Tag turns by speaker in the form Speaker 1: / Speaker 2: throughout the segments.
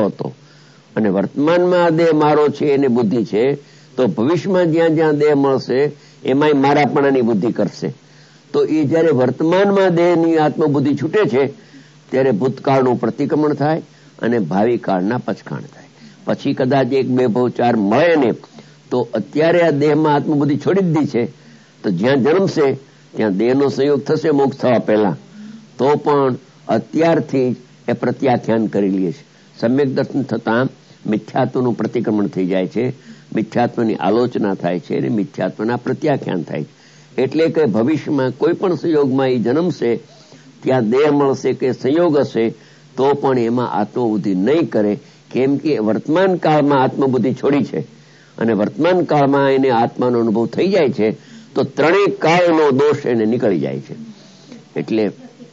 Speaker 1: હતો અને વર્તમાનમાં આ દેહ મારો છે એને બુદ્ધિ છે, તો ભવિષ્યમાં જ્યાં જ્યાં દેહ મળશે એમાંય મારાપણાની બુદ્ધિ કરશે. તો એ જયારે વર્તમાનમાં દેહની આત્મબુદ્ધિ છૂટે છે ત્યારે ભૂતકાળનું પ્રતિક્રમણ થાય અને ભાવિ કાળના પછખાણ થાય. પછી કદાચ 1, 2 ભવ 4 મળે ને તો અત્યારે આ દેહમાં આત્મબુદ્ધિ છોડી દીધી છે, તો જ્યાં જન્મશે ત્યાં દેહનો સંયોગ થશે મોક્ષ થવા પહેલા, તો પણ અત્યારથી એ પ્રત્યાખ્યાન કરી લે છે. સમ્યક દર્શન થતાં મિથ્યાત્વનું પ્રતિક્રમણ થઈ જાય છે, મિથ્યાત્વની આલોચના થાય છે અને મિથ્યાત્વના પ્રત્યાખ્યાન થાય છે. એટલે કે ભવિષ્યમાં કોઈ પણ સંયોગમાં એ જન્મશે ત્યાં દેહ મળશે કે સંયોગ હશે તો પણ એમાં આત્મબુદ્ધિ નહીં કરે, કેમ કે વર્તમાન કાળમાં આત્મબુદ્ધિ છોડી છે અને વર્તમાન કાળમાં એને આત્માનો અનુભવ થઈ જાય છે, તો ત્રણેય કાળનો દોષ એને નીકળી જાય છે. એટલે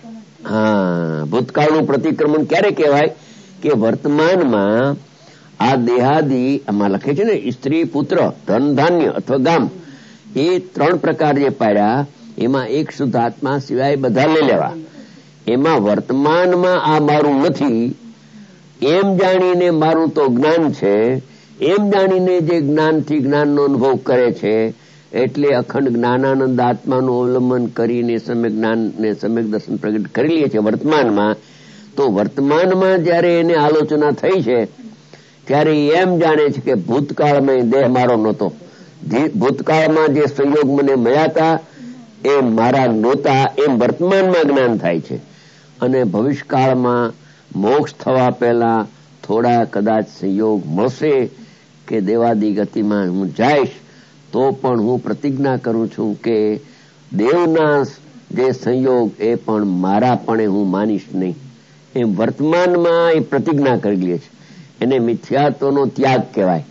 Speaker 1: ભૂતકાળનું પ્રતિક્રમણ ક્યારે કહેવાય કે વર્તમાનમાં આ દેહાદી, આમાં લખે છે ને સ્ત્રી, પુત્ર, ધન, ધાન્ય અથવા ગામ, એ 3 પ્રકાર જે પાડ્યા એમાં એક શુદ્ધ આત્મા સિવાય બધા લઈ લેવા. એમાં વર્તમાનમાં આ મારું નથી એમ જાણીને મારું તો જ્ઞાન છે, એમ જાણીને જે જ્ઞાનથી જ્ઞાનનો અનુભવ કરે છે એટલે અખંડ જ્ઞાનાનંદ આત્માનું અવલંબન કરીને સમ્યક જ્ઞાનને સમ્યક દર્શન પ્રગટ કરી લે છે વર્તમાનમાં. તો વર્તમાનમાં જયારે એને આલોચના થઈ છે ત્યારે એમ જાણે છે કે ભૂતકાળમાં દેહ મારો નહોતો, ભૂતકાળમાં જે સંયોગ મને મળ્યા હતા એ મારા નહોતા, એમ વર્તમાનમાં જ્ઞાન થાય છે. અને ભવિષ્યકાળમાં મોક્ષ થવા પહેલા થોડા કદાચ સંયોગ મળશે કે દેવાદી ગતિમાં હું જઈશ, તો પણ હું પ્રતિજ્ઞા કરું છું કે દેવના જે સંયોગ એ પણ મારાપણે હું માનીશ નહીં. એમ વર્તમાનમાં એ પ્રતિજ્ઞા કરી લે છે. એને મિથ્યાત્વનો ત્યાગ કહેવાય.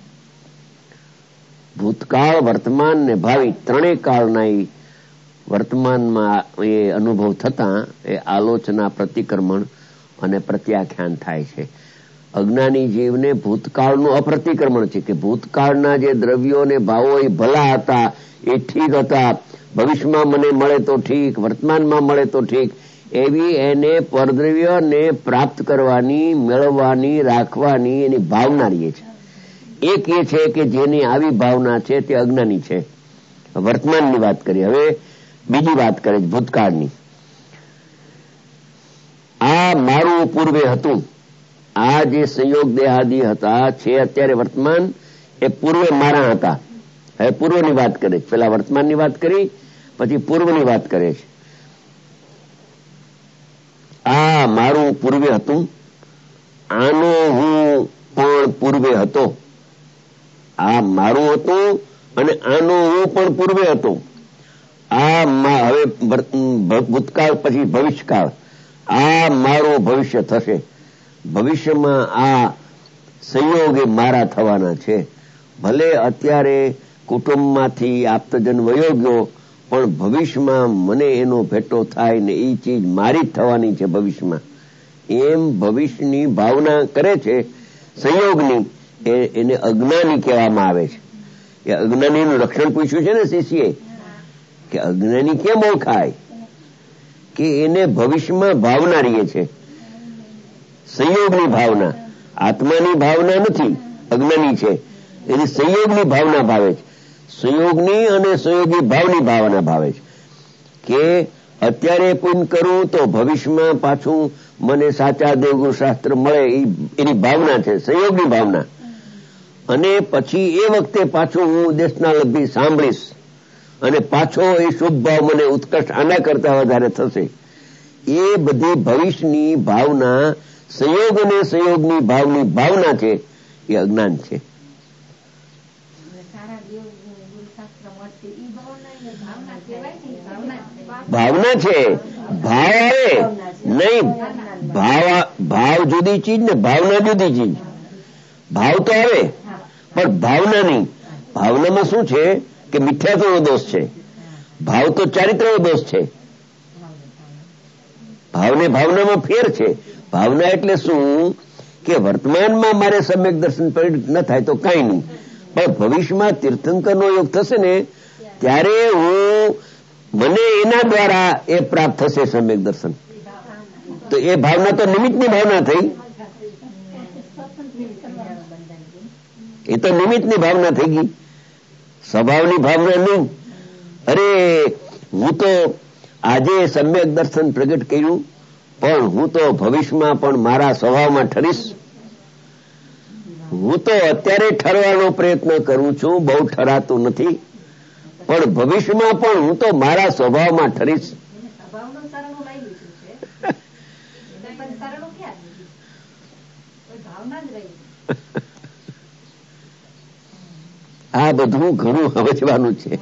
Speaker 1: ભૂતકાળ, વર્તમાન ને ભાવિ ત્રણેય કાળના વર્તમાનમાં એ અનુભવ થતા એ આલોચના, પ્રતિક્રમણ અને પ્રત્યાખ્યાન થાય છે. અજ્ઞાની જીવને ભૂતકાળનું અપ્રતિક્રમણ છે કે ભૂતકાળના જે દ્રવ્યો ને ભાવો એ ભલા હતા, એ ઠીક હતા, ભવિષ્યમાં મને મળે તો ઠીક, વર્તમાનમાં મળે તો ઠીક, એવી એને પરદ્રવ્યને પ્રાપ્ત કરવાની, મેળવવાની, રાખવાની એની ભાવના રહે છે. એક એ છે કે જેની આવી ભાવના છે તે અજ્ઞાની છે. વર્તમાનની વાત કરીએ, હવે બીજી વાત કરે છે ભૂતકાળની. આ મારું પૂર્વે હતું, આ જે સંયોગ દેહાદી હતા છે અત્યારે વર્તમાન, એ પૂર્વે મારા હતા. હવે પૂર્વની વાત કરે છે, પેલા વર્તમાનની વાત કરી પછી પૂર્વની વાત કરે છે. આ મારું પૂર્વે હતું, આનો હું પણ પૂર્વે હતો. આ મારું હતું અને આનો હું પણ પૂર્વે હતો. આ હવે ભૂતકાળ પછી ભવિષ્યકાળ, આ મારું ભવિષ્ય થશે. ભવિષ્યમાં આ સંયોગ એ મારા થવાના છે. ભલે અત્યારે કુટુંબમાંથી આપતજન વયો ગયો, પણ ભવિષ્યમાં મને એનો ભેટો થાય ને એ ચીજ મારી જ થવાની છે ભવિષ્યમાં. એમ ભવિષ્યની ભાવના કરે છે સંયોગની, એને અજ્ઞાની કહેવામાં આવે છે. એ અજ્ઞાનીનું લક્ષણ પૂછ્યું છે ને શિષ્યએ કે અજ્ઞાની કેમ ઓળખાય, કે એને ભવિષ્યમાં ભાવના રહે છે, સંયોગની ભાવના. આત્માની ભાવના નથી, અજ્ઞાની છે, એની સંયોગની ભાવના ભાવે છે. સંયોગની અને સંયોગી ભાવની ભાવના ભાવે છે કે અત્યારે પુણ્ય કરું તો ભવિષ્યમાં પાછું મને સાચા દેવગુરુ શાસ્ત્ર મળે, એની ભાવના છે, સંયોગની ભાવના. અને પછી એ વખતે પાછું હું દેશના લબ્ધી સાંભળીશ અને પાછો એ શુભ ભાવ મને ઉત્કર્ષ આના કરતા વધારે થશે. એ બધી ભવિષ્યની ભાવના, સંયોગ અને સંયોગની ભાવની ભાવના છે, એ અજ્ઞાન છે. ભાવના છે, ભાવ આવે નહીં, ભાવ જુદી ચીજ ને ભાવના જુદી ચીજ. ભાવ તો આવે પણ ભાવના નહીં. ભાવનામાં શું છે કે મિથ્યાત્વનો દોષ છે, ભાવ તો ચારિત્રનો દોષ છે. ભાવને ભાવનામાં ફેર છે. ભાવના એટલે શું કે વર્તમાનમાં મારે સમ્યક દર્શન પરિણિત ન થાય તો કઈ નહીં, પણ ભવિષ્યમાં તીર્થંકરનો યોગ થશે ને ત્યારે મને એના દ્વારા એ પ્રાપ્ત થશે સમ્યક દર્શન. તો એ ભાવના તો નિમિત્તની ભાવના થઈ. એ તો નિમિત્તની ભાવના થઈ ગઈ, સ્વભાવની ભાવના નહીં. અરે હું તો આજે સમ્યક દર્શન પ્રગટ કર્યું, પણ હું તો ભવિષ્યમાં પણ મારા સ્વભાવમાં ઠરીશ. હું તો અત્યારે ઠરવાનો પ્રયત્ન કરું છું, બહુ ઠરાતું નથી, પણ ભવિષ્યમાં પણ હું તો મારા સ્વભાવમાં ઠરીશ. આ બધું ઘણું સમજવાનું છે.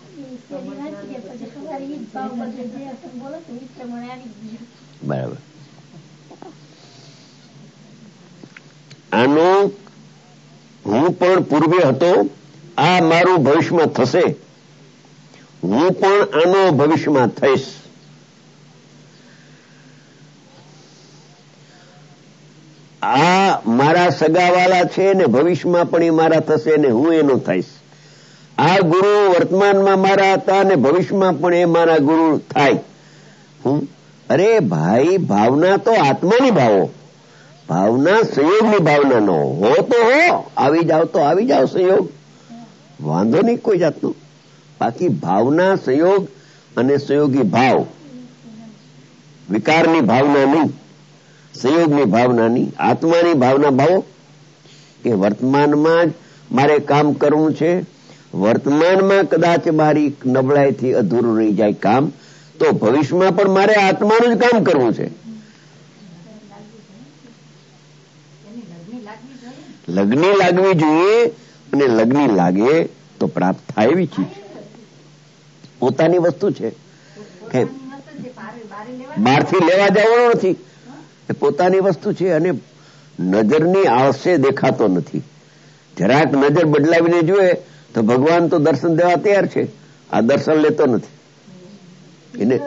Speaker 1: બરાબર. આનો હું પણ પૂર્વે હતો, આ મારું ભવિષ્યમાં થશે, હું પણ આનો ભવિષ્યમાં થઈશ. આ મારા સગાવાલા છે ને ભવિષ્યમાં પણ એ મારા થશે ને હું એનો થઈશ. આ ગુરુ વર્તમાનમાં મારા હતા ને ભવિષ્યમાં પણ એ મારા ગુરુ થાય. અરે ભાઈ, ભાવના તો આત્માની ભાવો, ભાવના સંયોગની ભાવના નો હો તો હો, આવી જાવ તો આવી જાવ સંયોગ, વાંધો નહીં કોઈ જાતનો. બાકી ભાવના સંયોગ અને સંયોગી ભાવ, વિકારની ભાવના નહીં, સંયોગની ભાવના નહીં, આત્માની ભાવના ભાવો કે વર્તમાનમાં જ મારે કામ કરવું છે, વર્તમાનમાં કદાચ મારી નબળાઈથી અધૂરું રહી જાય કામ, તો ભવિષ્યમાં પણ મારે આત્માનું જ કામ કરવું છે. લગ્ની લાગવી જોઈએ, અને લગ્ની લાગે તો પ્રાપ્ત થાય એવી ચીજ પોતાની વસ્તુ છે કે બહારથી લેવા જવાનો નથી, એ પોતાની વસ્તુ છે. અને નજરની આળસે દેખાતો નથી. જરાક નજર બદલાવીને જોઈએ તો ભગવાન તો દર્શન દેવા તૈયાર છે, આ દર્શન લેતો નથી. એને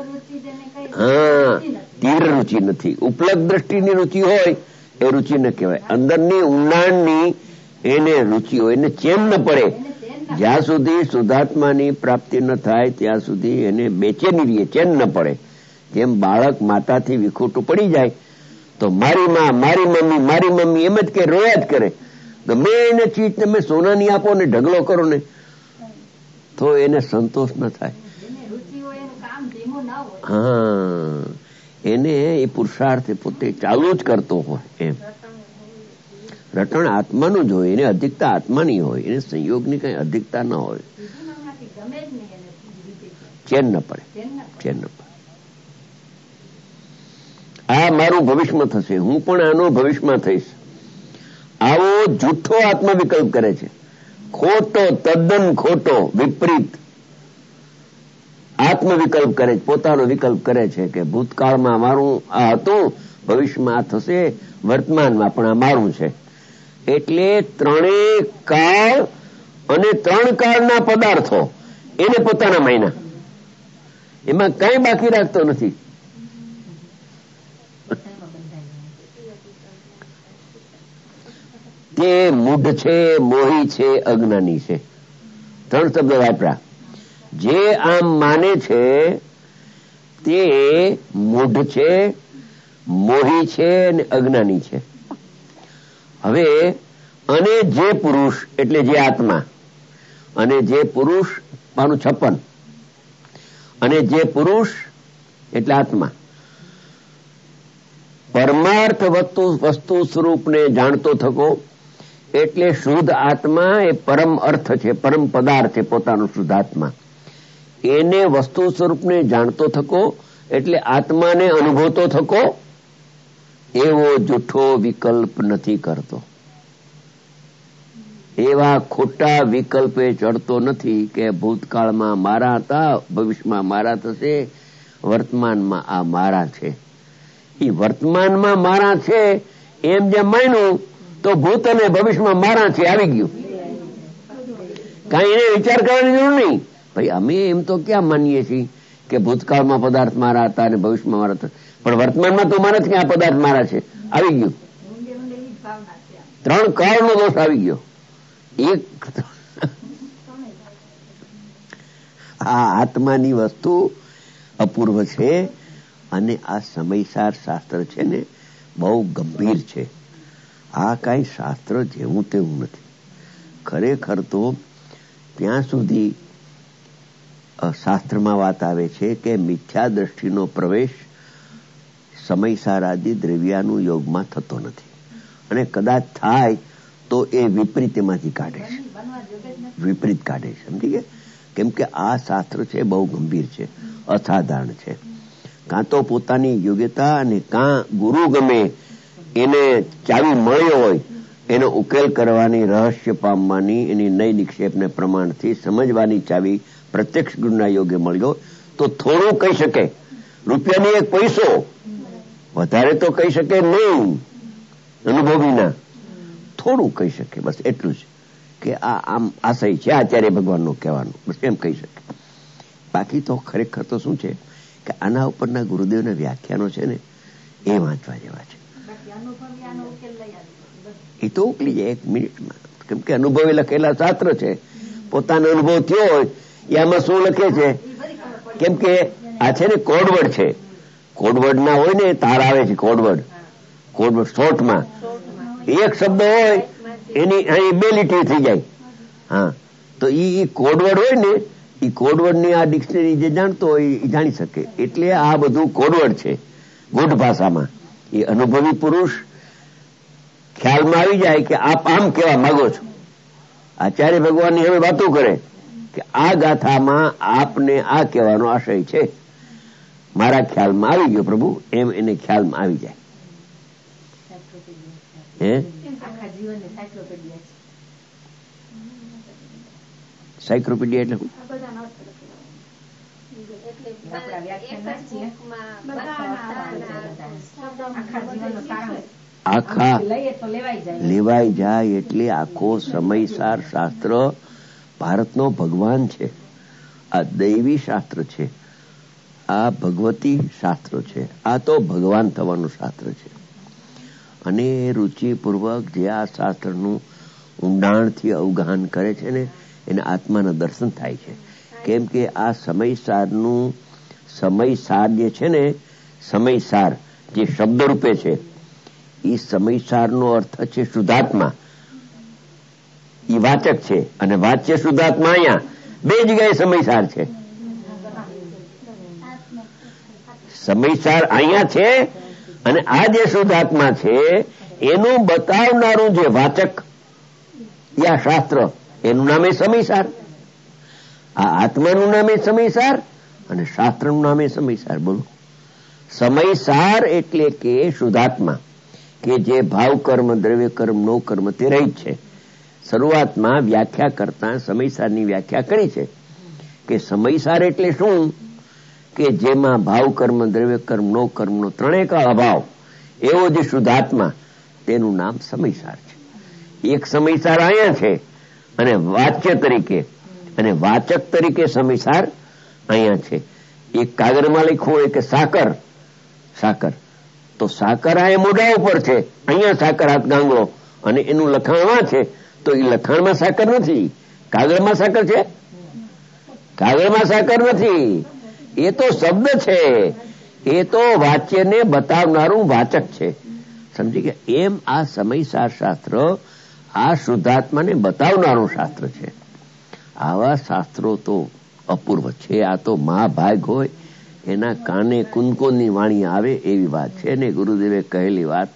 Speaker 1: તીવ્ર રુચિ નથી. ઉપલબ્ધ દ્રષ્ટિની રુચિ હોય એ રુચિ ન કહેવાય. અંદરની ઊંડાણની એને રુચિ હોય, એને ચેન ન પડે. જ્યાં સુધી શુદ્ધાત્માની પ્રાપ્તિ ન થાય ત્યાં સુધી એને બેચેની રહીએ, ચેન ન પડે. જેમ બાળક માતાથી વિખૂટું પડી જાય તો મારી માં, મારી મમ્મી, મારી મમ્મી એમ જ કે રોયા જ કરે. ગમે એને ચીજ તમે સોનાની આપો ને ઢગલો કરો ને તો એને સંતોષ ન થાય. હા, એને એ પુરુષાર્થ પોતે ચાલુ જ કરતો હોય એમ. રટણ આત્માનું જ હોય, એને અધિકતા આત્માની હોય, એને સંયોગની કઈ અધિકતા ન હોય. ચેન ન પડે, ચેન ન પડે. આ મારું ભવિષ્યમાં થશે, હું પણ આનો ભવિષ્યમાં થઈશ, આવો જૂઠો આત્મા વિકલ્પ કરે છે. ખોટો, તદ્દન ખોટો, વિપરીત આત્મ વિકલ્પ કરે છે, પોતાનો વિકલ્પ કરે છે કે ભૂતકાળમાં મારું આ હતું, ભવિષ્યમાં આ થશે, વર્તમાનમાં પણ આ મારું છે. એટલે ત્રણેય કાળ અને ત્રણ કાળના પદાર્થો એને પોતાના માયના, એમાં કઈ બાકી રાખતો નથી. તે મૂઢ છે, મોહી છે, અજ્ઞાની છે. ત્રણ શબ્દ વાપરા. જે આમ માને છે તે મૂઢ છે, મોહી છે અને અજ્ઞાની છે. હવે અને જે પુરુષ એટલે જે આત્મા, અને જે પુરુષ પાનું 56, અને જે પુરુષ એટલે આત્મા પરમાર્થ વસ્તુ સ્વરૂપને જાણતો થકો, એટલે શુદ્ધ આત્મા એ પરમ અર્થ છે, પરમ પદાર્થ છે, પોતાનો શુદ્ધ આત્મા. એને વસ્તુ સ્વરૂપને જાણતો થકો એટલે આત્માને અનુભવતો થકો, એવો જૂઠો વિકલ્પ નથી કરતો. એવા ખોટા વિકલ્પે ચડતો નથી કે ભૂતકાળમાં મારા હતા, ભવિષ્યમાં મારા થશે, વર્તમાનમાં આ મારા છે. એ વર્તમાનમાં મારા છે એમ જેમ માન્યું તો ભૂત અને ભવિષ્યમાં મારા છે આવી ગયું. કઈ એને વિચાર કરવાની જરૂર નહીં. ભાઈ અમે એમ તો ક્યાં માનીએ છીએ કે ભૂતકાળમાં પદાર્થ મારા હતા અને ભવિષ્યમાં મારા હતા, પણ વર્તમાનમાં તો મારા જ કે આ પદાર્થ મારા છે આવી ગયું. ત્રણ કાળનો દોષ આવી ગયો. એક આ આત્માની વસ્તુ અપૂર્વ છે, અને આ સમયસાર શાસ્ત્ર છે ને બહુ ગંભીર છે. આ કાંઈ શાસ્ત્ર જેવું તેવું નથી. ખરેખર તો ત્યાં સુધી શાસ્ત્રમાં વાત આવે છે કે મિથ્યા દ્રષ્ટિનો પ્રવેશ સમયસાર આદિ દ્રવ્યાનું યોગમાં થતો નથી, અને કદાચ થાય તો એ વિપરીતમાંથી કાઢે છે, વિપરીત કાઢે છે. સમજી ગયા? કેમ કે આ શાસ્ત્ર છે બહુ ગંભીર છે, અસાધારણ છે. કાં તો પોતાની યોગ્યતા અને કાં ગુરુ ગમે એને ચાવી મળ્યો હોય એનો ઉકેલ કરવાની, રહસ્ય પામવાની, એની નય નિક્ષેપને પ્રમાણથી સમજવાની ચાવી પ્રત્યક્ષ ગુરુના યોગે મળ્યો તો થોડું કહી શકે. રૂપિયાની એક પૈસો વધારે તો કહી શકે નહીં, અનુભવીના થોડું કહી શકે, બસ એટલું જ કે આ આમ આશય છે આચાર્ય ભગવાનનું કહેવાનું, બસ એમ કહી શકે. બાકી તો ખરેખર તો શું છે કે આના ઉપરના ગુરુદેવના વ્યાખ્યાનો છે ને એ વાંચવા જેવા છે. એ તો ઉકલી જાય એક મિનિટમાં, કેમ કે અનુભવી લખેલા શાસ્ત્ર છે. પોતાનો અનુભવ થયો હોય એમાં શું લખે છે, કેમ કે આ છે ને કોડવર્ડ છે. કોડવર્ડ ના હોય ને તાર આવે છે, કોડવર્ડ શોર્ટમાં એક શબ્દ હોય એની અહીં 2 લીટી થઈ જાય. હા, તો એ કોડવર્ડ હોય ને, એ કોડવર્ડ ની આ ડિક્શનરી જે જાણતો હોય એ જાણી શકે. એટલે આ બધું કોડવર્ડ છે ગૂઢ ભાષામાં. એ અનુભવી પુરુષ ખ્યાલમાં આવી જાય કે આપ આમ કહેવા માંગો છો. આચાર્ય ભગવાનની હવે વાતો કરે કે આ ગાથામાં આપને આ કહેવાનો આશય છે, મારા ખ્યાલમાં આવી ગયો પ્રભુ, એમ એને ખ્યાલમાં આવી જાય. સાયક્લોપીડિયા એટલે આખા લેવાઈ જાય એટલે આખો સમયસાર શાસ્ત્ર ભારતનો ભગવાન છે. આ દૈવી શાસ્ત્ર છે, આ ભગવતી શાસ્ત્ર છે, આ તો ભગવાન થવાનું શાસ્ત્ર છે. અને રુચિપૂર્વક જે આ શાસ્ત્રનું ઊંડાણથી અવગાહન કરે છે ને એને આત્માના દર્શન થાય છે. કેમ કે આ સમયસાર જે છે ને, સમયસાર જે શબ્દ રૂપે છે, એ સમયસારનો અર્થ છે શુદ્ધાત્મા. એ વાચક છે અને વાચ્ય શુદ્ધાત્મા. અહીંયા 2 જગ્યાએ સમયસાર છે. સમયસાર અહીંયા છે અને આ જે શુદ્ધાત્મા છે એનું બતાવનારું જે વાચક યા શાસ્ત્ર, એનું નામે સમયસાર. આ આત્માનું નામે સમયસાર અને શાસ્ત્રનું નામે સમયસાર. બોલો, સમયસાર એટલે કે શુદ્ધાત્મા, કે જે ભાવ કર્મ, દ્રવ્ય કર્મ, નો કર્મ તે રહિત છે. શરૂઆતમાં વ્યાખ્યા કરતા સમયસારની વ્યાખ્યા કરી છે કે સમયસાર એટલે શું, કે જેમાં ભાવ કર્મ, દ્રવ્ય કર્મ, નો કર્મનો ત્રણેય કાળ અભાવ એવો જે શુદ્ધાત્મા, તેનું નામ સમયસાર છે. એક સમયસાર અહીંયા છે અને વાચ્ય તરીકે અને વાચક તરીકે સમયસાર અહીંયા છે. એક કાગળમાં લખ્યું હોય કે સાકર, તો સાકર આ મોઢા ઉપર છે, અહીંયા સાકર હાથ ગાંગડો, અને એનું લખાણમાં છે, તો એ લખાણમાં સાકર નથી. કાગળમાં સાકર છે? કાગળમાં સાકર નથી. એ તો શબ્દ છે, એ તો વાચ્યને બતાવનારું વાચક છે. સમજી ગયા? એમ આ સમયસાર શાસ્ત્ર આ શુદ્ધાત્માને બતાવનારું શાસ્ત્ર છે. આવા શાસ્ત્રો તો અપૂર્વ છે. આ તો મહાભાગ હોય એના કાને કુનકોની વાણી આવે એવી વાત છે. ને ગુરુદેવે કહેલી વાત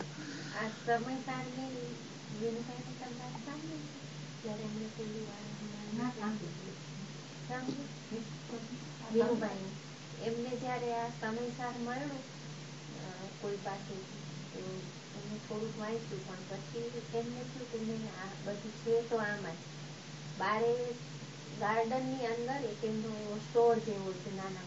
Speaker 2: એમને જયારે આ સમયસાર મળ્યો કોઈ પાસે, એમને થોડુંક વાંચ્યું, પણ પછી એમને થયું કે નહીં, આ બધું છે તો આમ જ. બારે ગાર્ડન ની અંદર એક એમનો એવો સ્ટોર જેવો છે નાના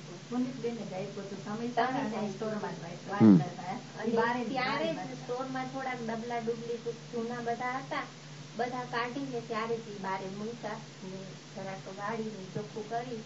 Speaker 2: ત્યારે સ્ટોર માં થોડાક ડબલા ડુબલી જૂના બધા હતા, બધા કાઢીને ત્યારે જ બારે મૂક્યા, જરાક ગાડીને ચોખ્ખું કરી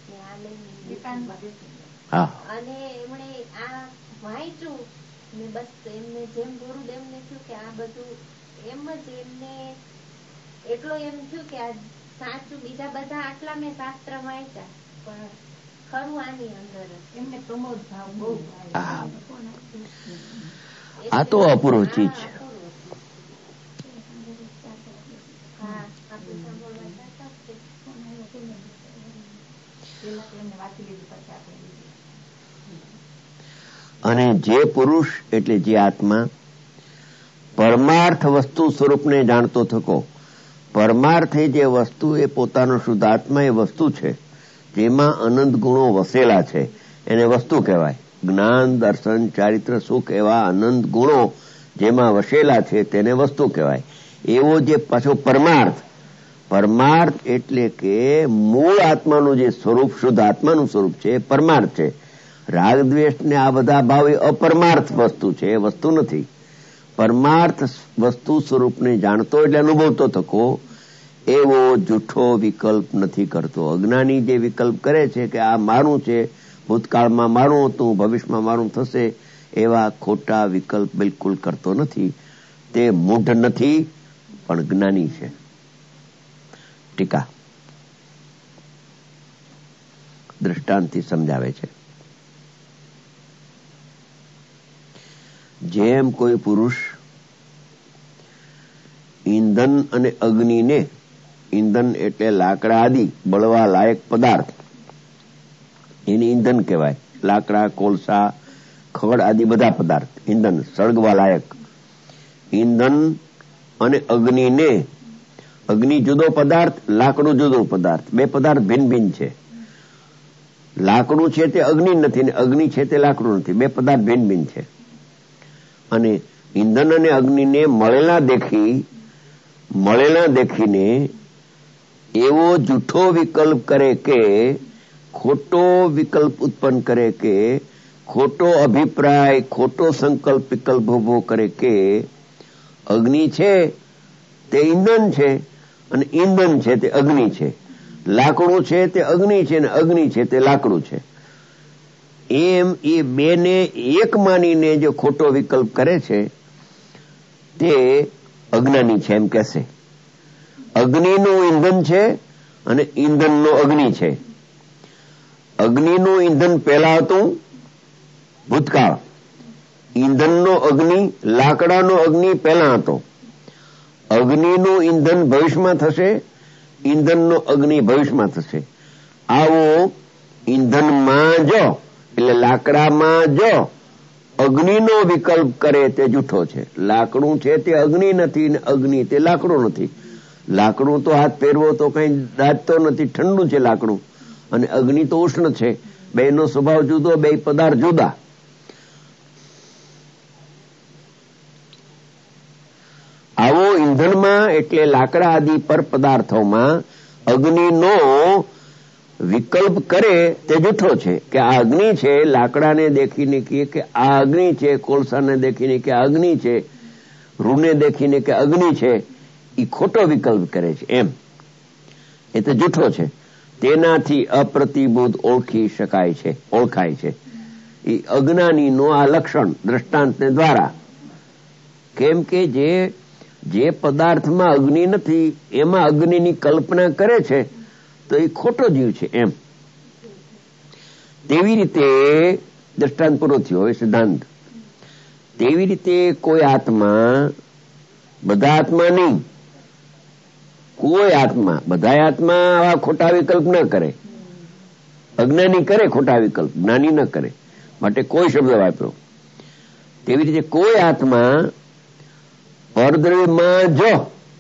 Speaker 2: અને એમણે આ વાંચ્યું ને બસ એમને જેમ ગુરુદેવ ને થયું કે આ બધું એમ જ એમને એટલો એમ થયું કે આ સાચું. બીજા બધા આટલા મેં શાસ્ત્ર વાંચ્યા પણ ખરું આની અંદર એમને પ્રમોદ ભાવ બહુ.
Speaker 1: આ તો અપૂર્વ ચીજ છે. અને જે પુરુષ એટલે જે આત્મા પરમાર્થ વસ્તુ સ્વરૂપને જાણતો થકો, પરમાર્થ એ જે વસ્તુ એ પોતાનો શુદ્ધ આત્મા એ વસ્તુ છે જેમાં અનંત ગુણો વસેલા છે એને વસ્તુ કહેવાય. જ્ઞાન, દર્શન, ચારિત્ર, સુખ એવા અનંત ગુણો જેમાં વસેલા છે તેને વસ્તુ કહેવાય. એવો જે પાછો પરમાર્થ, પરમાર્થ એટલે કે મૂળ આત્માનું જે સ્વરૂપ, શુદ્ધ આત્માનું સ્વરૂપ છે એ પરમાર્થ છે. રાગ દ્વેષ ને આ બધા ભાવ એ અપરમાર્થ વસ્તુ છે, એ વસ્તુ નથી. પરમાર્થ વસ્તુ સ્વરૂપને જાણતો એટલે અનુભવતો થકો એવો જૂઠો વિકલ્પ નથી કરતો. અજ્ઞાની જે વિકલ્પ કરે છે કે આ મારું છે, ભૂતકાળમાં મારું હતું, ભવિષ્યમાં મારું થશે, એવા ખોટા વિકલ્પ બિલકુલ કરતો નથી. તે મૂઢ નથી પણ જ્ઞાની છે. ટીકા દ્રષ્ટાંતથી સમજાવે છે. જેમ કોઈ પુરુષ ઈંધન અને અગ્નિને, ઈંધન એટલે લાકડા આદિ બળવા લાયક પદાર્થ, એને ઈંધન કહેવાય. લાકડા, કોલસા, ખડ આદિ બધા પદાર્થ ઈંધન, સળગવા લાયક. ઈંધન અને અગ્નિને, અગ્નિ જુદો પદાર્થ, લાકડું જુદો પદાર્થ, બે પદાર્થ ભિન્ન ભિન્ન છે. લાકડું છે તે અગ્નિ નથી ને અગ્નિ છે તે લાકડું નથી, બે પદાર્થ ભિન્ન ભિન્ન છે. અને ઈંધન અને અગ્નિને મળેલા દેખીને એવો જૂઠો વિકલ્પ કરે કે, ખોટો વિકલ્પ ઉત્પન્ન કરે કે, ખોટો અભિપ્રાય, ખોટો સંકલ્પ વિકલ્પ ઉભો કરે કે અગ્નિ છે તે ઈંધન છે અને ઈંધન છે તે અગ્નિ છે, લાકડું છે તે અગ્નિ છે અને અગ્નિ છે તે લાકડું છે. એમ એ બેને એક માનીને જે ખોટો વિકલ્પ કરે છે તે અજ્ઞાની છે એમ કહેશે. અગ્નિનું ઈંધન છે અને ઈંધનનો અગ્નિ છે. અગ્નિનું ઈંધન પહેલા હતું ભૂતકાળ, ઈંધનનો અગ્નિ, લાકડાનો અગ્નિ પહેલા હતો. અગ્નિનું ઈંધન ભવિષ્યમાં થશે, ઈંધનનો અગ્નિ ભવિષ્યમાં થશે. આવો ઈંધનમાં જો એટલે લાકડામાં જો અગ્નિનો વિકલ્પ કરે તે જૂઠો છે. લાકડું છે તે અગ્નિ નથી ને અગ્નિ તે લાકડું નથી. લાકડું તો હાથ પહેરવો તો કઈ દાજતો નથી, ઠંડુ છે લાકડું, અને અગ્નિ તો ઉષ્ણ છે. બેનો સ્વભાવ જુદો, બે પદાર્થ જુદા. આવો ઈંધણમાં એટલે લાકડા આદિ પર પદાર્થોમાં અગ્નિનો વિકલ્પ કરે તે જૂઠો છે. કે આ અગ્નિ છે, લાકડાને દેખીને કહે કે આ અગ્નિ છે, કોલસાને દેખીને કે આ અગ્નિ છે, રૂને દેખીને કે અગ્નિ છે, એ ખોટો વિકલ્પ કરે છે. એમ એ તો જૂઠો છે. તેનાથી અપ્રતિબોધ ઓળખાય છે. એ અજ્ઞાનીનું આ લક્ષણ દ્રષ્ટાંતને દ્વારા. કેમ કે જે પદાર્થમાં અગ્નિ નથી એમાં અગ્નિની કલ્પના કરે છે તો એ ખોટો જીવ છે. એમ તેવી રીતે દ્રષ્ટાંત પૂરો થયો. હવે સિદ્ધાંત. તેવી રીતે કોઈ આત્મા, બધા આત્મા નહીં, કોઈ આત્મા, બધા આત્મા આવા ખોટા વિકલ્પ ન કરે. અજ્ઞાની કરે ખોટા વિકલ્પ, જ્ઞાની ન કરે, માટે કોઈ શબ્દ વાપરો. તેવી રીતે કોઈ આત્મા પરદ્રવ્યમાં જો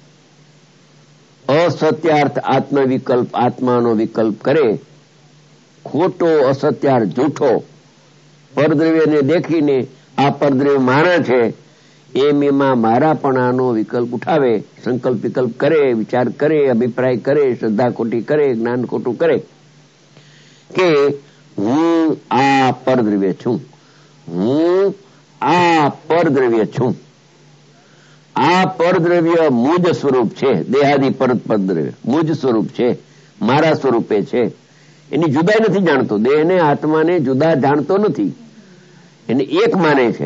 Speaker 1: અસત્યાર્થ આત્મવિકલ્પ, આત્માનો વિકલ્પ કરે, ખોટો, અસત્યાર્થ, જૂઠો, પરદ્રવ્યને દેખીને આ પરદ્રવ્ય મારા છે એમાં મારાપણાનો વિકલ્પ ઉઠાવે, સંકલ્પ વિકલ્પ કરે, વિચાર કરે, અભિપ્રાય કરે, શ્રદ્ધા ખોટી કરે, જ્ઞાન ખોટું કરે કે હું આ પરદ્રવ્ય છું, હું આ પરદ્રવ્ય છું. આ પરદ્રવ્ય મુજ સ્વરૂપ છે, દેહાદી પરદ્રવ્ય મુજ સ્વરૂપ છે, મારા સ્વરૂપે છે. એની જુદાઈ નથી જાણતો, દેહને આત્માને જુદા જાણતો નથી, એને એક માને છે.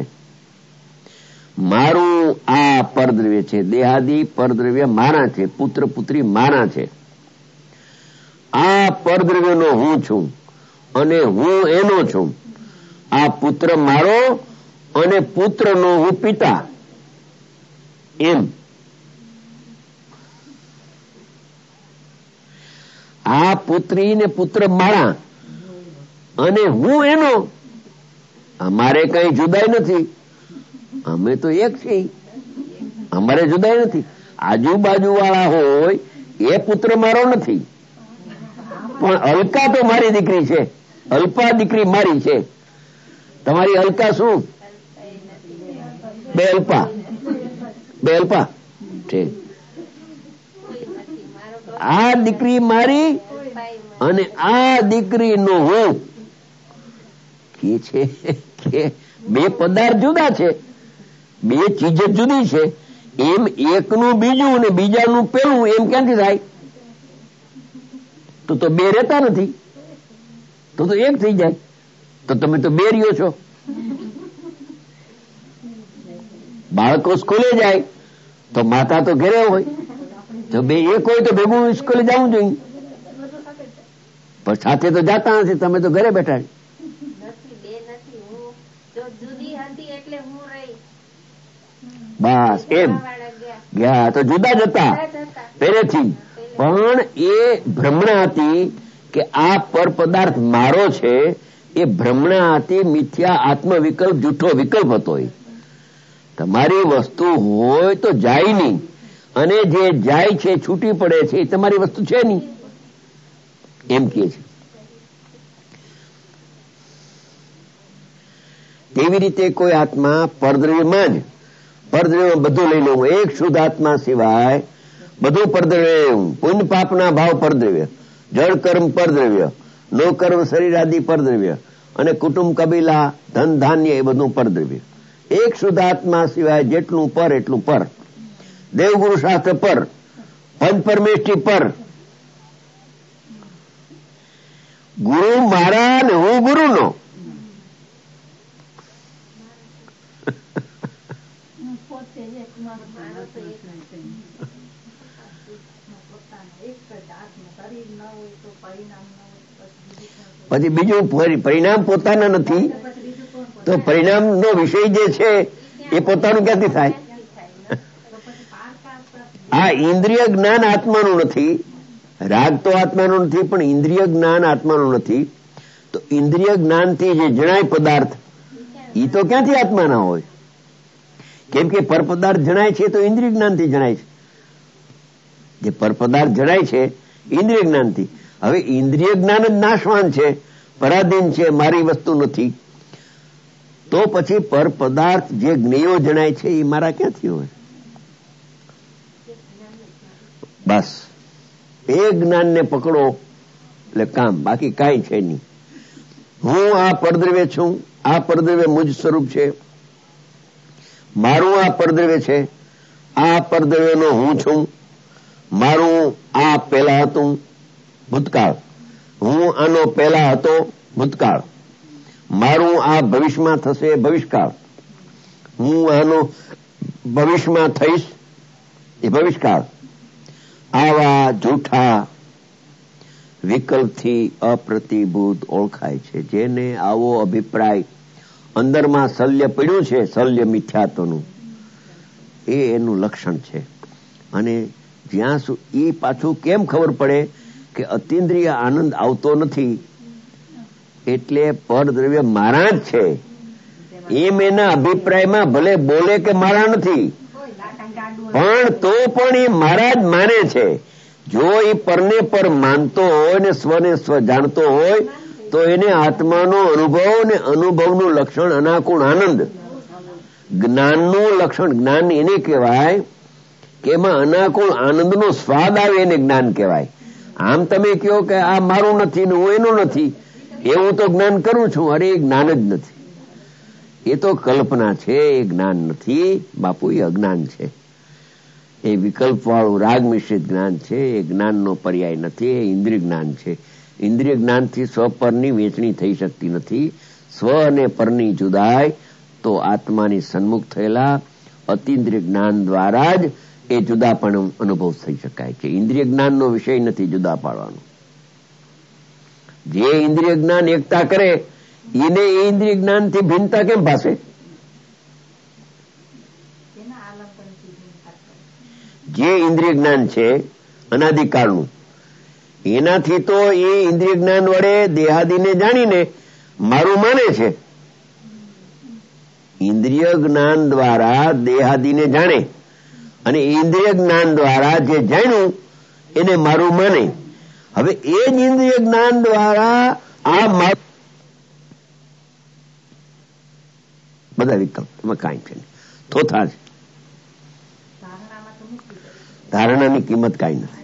Speaker 1: મારું આ પરદ્રવ્ય છે, દેહાદી પરદ્રવ્ય મારા છે, પુત્ર પુત્રી મારા છે. આ પરદ્રવ્યનો હું છું અને હું એનો છું. આ પુત્ર મારો અને પુત્રનો હું પિતા. એમ આ પુત્રી ને પુત્ર મારા અને હું એનો. અમારે કઈ જુદાઈ નથી, અમે તો એક છીએ, અમારે જુદાઈ નથી. આજુબાજુ વાળા હોય એ પુત્ર મારો નથી, પણ અલકા તો મારી દીકરી છે, અલ્પા દીકરી મારી છે. તમારી અલકા શું? બે અલ્પા છે. આ દીકરી મારી અને આ દીકરીનો હું કે છે કે બે પદાર્થ જુદા છે, બે ચીજ જુદી છે. એમ એકનું બીજું અને બીજાનું પેલું એમ ક્યાંથી થાય? તો બે રહેતા નથી, તો એક થઈ જાય. તો તમે તો બે રહ્યો છો. બાળકો સ્કૂલે જાય તો માતા તો ઘરે હોય, જો બે એક હોય તો ભેગું સ્કૂલે જવું જોઈએ, પણ સાથે તો જાતા નથી. તમે તો ઘરે બેઠા. બસ એમ ગયા તો જુદા જ હતા પહેલેથી. પણ એ ભ્રમણા હતી કે આ પર પદાર્થ મારો છે. એ ભ્રમણા હતી, મિથ્યા આત્મ વિકલ્પ, જૂઠો વિકલ્પ હતો. એ તમારી વસ્તુ હોય તો જાય નહીં, અને જે જાય છે છૂટી પડે છે એ તમારી વસ્તુ છે નહીં, એમ કે છે. તેવી રીતે કોઈ આત્મા પરદ્રવ્યમાં જ, પરદ્રવ્યમાં બધું લઈ લેવું. એક શુદ્ધ આત્મા સિવાય બધું પરદ્રવ્ય. પુણ્ય પાપના ભાવ પરદ્રવ્ય, જળ કર્મ પરદ્રવ્ય, નો કર્મ શરીર આદિ પરદ્રવ્ય, અને કુટુંબ કબીલા ધન ધાન્ય એ બધું પરદ્રવ્ય. એક શુદ્ધ આત્મા સિવાય જેટલું પર એટલું પર. દેવગુરુ શાસ્ત્ર પર, પંચ પરમેષ્ઠી પર. ગુરુ મારા ને હું ગુરુનો. પછી બીજું પરિણામ પોતાના નથી, તો પરિણામનો વિષય જે છે એ પોતાનું ક્યાંથી થાય? આ ઇન્દ્રિય જ્ઞાન આત્માનું નથી, રાગ તો આત્માનું નથી, પણ ઇન્દ્રિય જ્ઞાન આત્માનું નથી. તો ઇન્દ્રિય જ્ઞાનથી જે જણાય પદાર્થ એ તો ક્યાંથી આત્માના હોય? કેમ કે પરપદાર્થ જણાય છે તો ઇન્દ્રિય જ્ઞાનથી જણાય છે. જે પરપદાર્થ જણાય છે ઇન્દ્રિય જ્ઞાનથી. હવે ઇન્દ્રિય જ્ઞાન જ નાશવાન છે, પરાધીન છે, મારી વસ્તુ નથી. તો પછી પર પદાર્થ જે જ્ઞેયો જણાય છે એ મારા ક્યાંથી હોય? બસ એ જ્ઞાનને પકડો એટલે કામ, બાકી કાંઈ છે નહીં. હું આ પરદ્રવ્ય છું, આ પરદ્રવ્ય મુજ સ્વરૂપ છે, મારું આ પરદ્રવ્ય છે, આ પરદ્રવ્યનો હું છું, મારું આ પહેલા હતું ભૂતકાળ, હું આનો પહેલા હતો ભૂતકાળ, મારું આ ભવિષ્યમાં થશે ભવિષ્યકાળ, હું આનો ભવિષ્યમાં થઈશ એ ભવિષ્યકાળ. આવા જૂઠા વિકલ્પથી અપ્રતિભૂત ઓળખાય છે. જેને આવો અભિપ્રાય અંદરમાં શલ્ય પડ્યું છે, શલ્ય મિથ્યાત્વનું, એ એનું લક્ષણ છે. અને જ્યાં સુધી પાછું કેમ ખબર પડે કે અતિન્દ્રિય આનંદ આવતો નથી એટલે પરદ્રવ્ય મારા જ છે એમ એના અભિપ્રાયમાં ભલે બોલે કે મારા નથી, પણ તો પણ એ મારા જ માને છે. જો એ પરને પર માનતો હોય ને સ્વને સ્વ જાણતો હોય તો એને આત્માનો અનુભવ ને અનુભવનું લક્ષણ અનાકુળ આનંદ. જ્ઞાનનું લક્ષણ, જ્ઞાન એને કહેવાય કે એમાં અનાકુળ આનંદનો સ્વાદ આવે, એને જ્ઞાન કહેવાય. આમ તમે કહો કે આ મારું નથી ને હું એનું નથી, એવું તો જ્ઞાન કરું છું, અરે એ જ્ઞાન જ નથી, એ તો કલ્પના છે, એ જ્ઞાન નથી બાપુ, એ અજ્ઞાન છે. એ વિકલ્પ વાળું રાગ મિશ્રિત જ્ઞાન છે, એ જ્ઞાનનો પર્યાય નથી, એ ઇન્દ્રિય જ્ઞાન છે. ઇન્દ્રિય જ્ઞાનથી સ્વપરની વેચણી થઈ શકતી નથી. સ્વ અને પરની જુદાઈ તો આત્માની સન્મુખ થયેલા અતિન્દ્રિય જ્ઞાન દ્વારા જ એ જુદાપણો અનુભવ થઈ શકાય છે. ઇન્દ્રિય જ્ઞાનનો વિષય નથી જુદા પાડવાનો. જે ઇન્દ્રિય જ્ઞાન એકતા કરે એને એ ઇન્દ્રિય જ્ઞાનથી ભિન્નતા કેમ ભાસે? જે ઇન્દ્રિય જ્ઞાન છે અનાદિકાળનું, એનાથી તો એ ઇન્દ્રિય જ્ઞાન વડે દેહાદીને જાણીને મારું માને છે. ઇન્દ્રિય જ્ઞાન દ્વારા દેહાદીને જાણે અને ઇન્દ્રિય જ્ઞાન દ્વારા જે જાણ્યું એને મારું માને. હવે એ જ ઇન્દ્રિય જ્ઞાન દ્વારા આ બધા વિકલ્પ એમાં કાંઈ છે નહીં, થોથા છે. ધારણાની કિંમત કાંઈ નથી.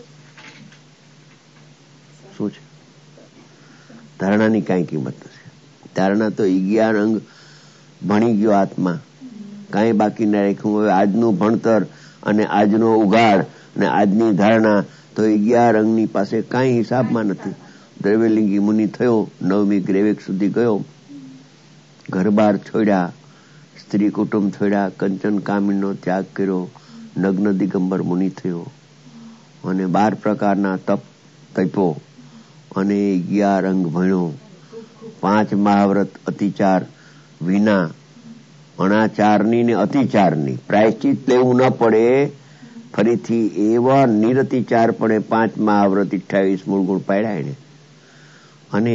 Speaker 1: શું છે ધારણાની કાંઈ કિંમત નથી. ધારણા તો 11 અંગ ભણી ગયો આત્મા, કાંઈ બાકી ના રાખ્યું. હવે આજનું ભણતર અને આજનો ઉઘાડ અને આજની ધારણા તો 11 અંગની પાસે કાંઈ હિસાબમાં નથી. દ્રવ્યલિંગી મુનિ થયો, 9મી ગ્રેવેક સુધી ગયો, ઘર બાર છોડ્યા, સ્ત્રી કુટુંબ છોડ્યા, કંચન કામિનીનો ત્યાગ કર્યો, નગ્ન દિગંબર મુનિ થયો અને 12 પ્રકારના તપ તપ્યો અને 11 અંગ ભણ્યો. 5 મહાવ્રત અતિચાર વિના, અણાચારની ને અતિચારની પ્રાયશ્ચિત લેવું ન પડે. ફરીથી એવા નિરતિચાર પડે 5 મહાવ્રત 28 મૂળગુણ પાડ્યા એને. અને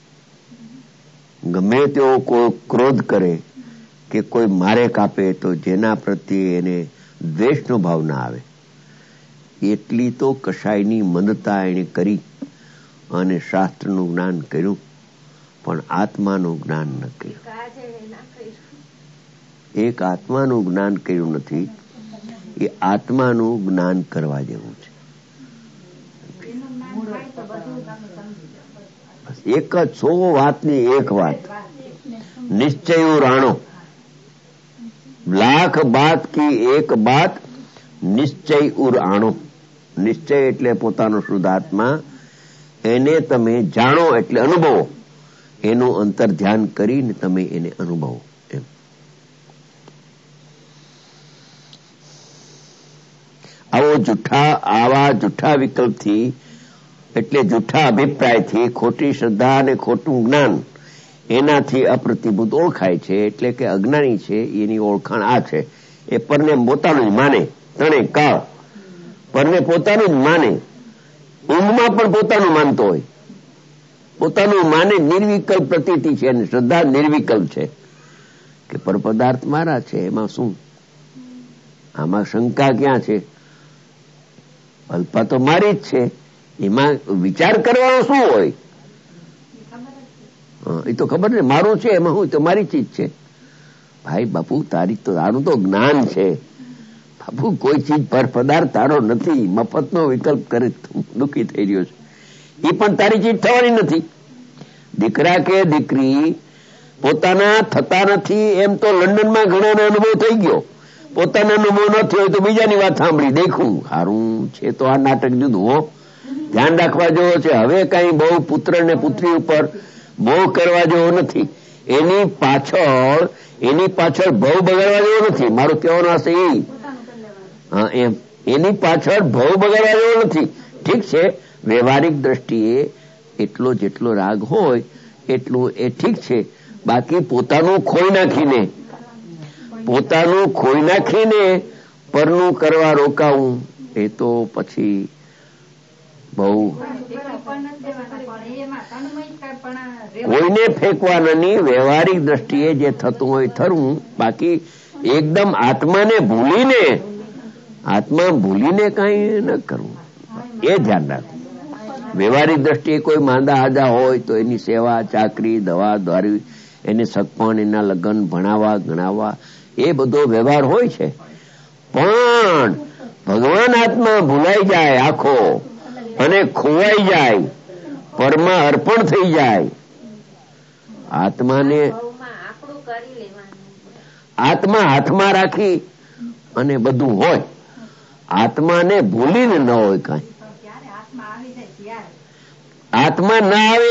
Speaker 1: ગમે તેવો કોઈ ક્રોધ કરે કે કોઈ મારે કાપે તો જેના પ્રત્યે એને દ્વેષનો ભાવ ના આવે એટલી તો કશાયની મંદતા એને કરી અને શાસ્ત્રનું જ્ઞાન કર્યું, પણ આત્માનું જ્ઞાન ન કર્યું. એક આત્માનું જ્ઞાન કર્યું નથી, એ આત્માનું જ્ઞાન કરવા જેવું છે. એક જ 100 વાતની એક વાત, નિશ્ચય રાણો. લાખ બાત કી એક બાત, નિશ્ચય ઉર આણો. નિશ્ચય એટલે પોતાનો શુદ્ધ આત્મા, એને તમે જાણો એટલે અનુભવો. એનું અંતર ધ્યાન કરીને તમે એને અનુભવો. એમ આવા જૂઠા વિકલ્પથી એટલે જૂઠા અભિપ્રાયથી, ખોટી શ્રદ્ધા અને ખોટું જ્ઞાન એનાથી અપ્રતિભૂત ઓળખાય છે. એટલે કે અજ્ઞાની છે એની ઓળખાણ આ છે, એ પરને પોતાનું જ માને. ત્રણે કાળ પરને પોતાનું જ માને. ઊંઘમાં પણ પોતાનું માનતો હોય, પોતાનું માને. નિર્વિકલ્પ પ્રતીતિ છે અને શ્રદ્ધા નિર્વિકલ્પ છે કે પરપદાર્થ મારા છે. એમાં શું, આમાં શંકા ક્યાં છે? અલ્પા તો મારી જ છે, એમાં વિચાર કરવાનો શું હોય? એ તો ખબર ને મારું છે, એમાં હું તો મારી ચીજ છે. ભાઈ બાપુ તારું તો જ્ઞાન છે બાપુ. કોઈ ચીજ પર પદાર્થ તારો નથી. મફતનો વિકલ્પ કરે દુઃખી થઈ રહ્યો છે. એ પણ તારી ચીજ થવાની નથી. દીકરા કે દીકરી પોતાના થતા નથી એમ તો લંડનમાં ઘણાનો અનુભવ થઈ ગયો. પોતાનો અનુભવ ન થયો તો બીજાની વાત સાંભળી દેખું સારું છે. તો આ નાટક જુદું હો, ધ્યાન રાખવા જેવો છે. હવે કઈ બહુ પુત્ર ને પુત્રી ઉપર બહુ કરવા જેવો નથી. એની પાછળ બહુ બગાડવા જેવો નથી. મારું કહેવાનો હશે એમ એની પાછળ બહુ બગાડવા જેવો નથી. ઠીક છે, વ્યવહારિક દ્રષ્ટિએ એટલો જેટલો રાગ હોય એટલું એ ઠીક છે. બાકી પોતાનું ખોઈ નાખીને પરનું કરવા રોકાવું એ તો પછી બહુ કોઈને ફેંકવાના. વ્યવહારિક દ્રષ્ટિએ જે થતું હોય થરવું. બાકી એકદમ આત્મા ભૂલીને કઈ ન કરવું, એ ધ્યાન રાખવું. વ્યવહારિક દ્રષ્ટિએ કોઈ માંદા હાજા હોય તો એની સેવા, ચાકરી, દવા દ્વારી, એને સગપણ, એના લગ્ન, ભણાવવા ગણાવવા, એ બધો વ્યવહાર હોય છે. પણ ભગવાન આત્મા ભૂલાઈ જાય આખો અને ખોવાઈ જાય, પરમાં અર્પણ થઈ જાય. આત્માને આત્મા હાથમાં રાખી અને બધું હોય. આત્માને ભૂલીને ન હોય કાંઈ. આત્મા ના આવે